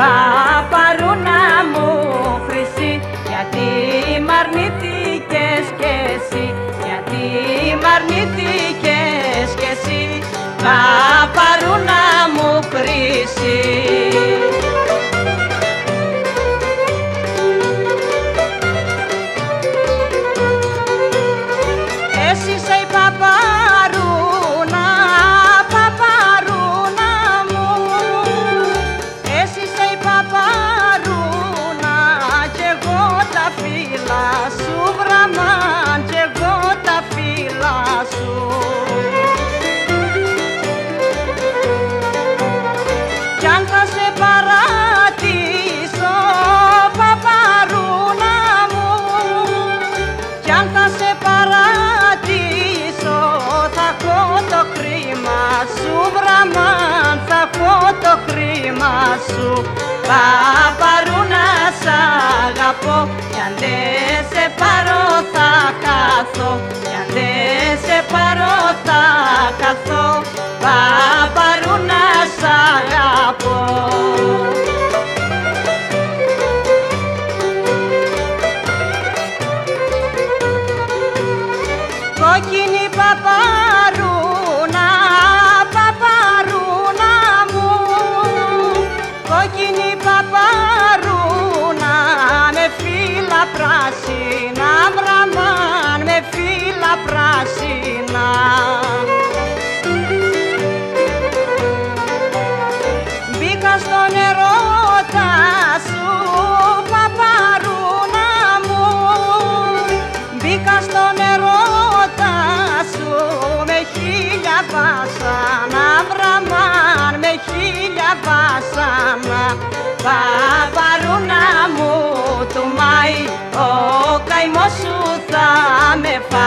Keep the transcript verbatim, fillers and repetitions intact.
παπαρούνα μου χρυσή, γιατί μ' αρνήθηκες κι εσύ, γιατί μ' αρνήθηκες κι εσύ, παπαρούνα μου χρυσή. Εσύ είσαι η παπαρούνα, παπαρούνα μου, εσύ είσαι η παπαρούνα κι εγώ τα φύλλα σου, βραμάν κι εγώ τα φύλλα σου. Κι αν θα σε παρατήσω, παπαρούνα μου, κι αν θα σε παρατήσω, θα έχω το κρίμα σου, βραμάν, θα έχω το κρίμα σου. Παπαρούνα σ' αγαπώ, κι αν δεν σε πάρω θα χαθώ, κι αν δεν σε πάρω θα χαθώ, παπαρούνα σ' αγαπώ. Κόκκινη παπαρούνα, παπαρούνα μου, κόκκινη παπαρούνα με φύλλα πράσινα, βραμάν με φύλλα πράσινα. Μπήκα στον ερώτα σου, παπαρούνα μου, μπήκα στον ερώτα σου με χίλια βάσανα, βραμάν με χίλια βάσανα. Παπαρούνα μου του Μάη, ο καημός σου θα με φάει.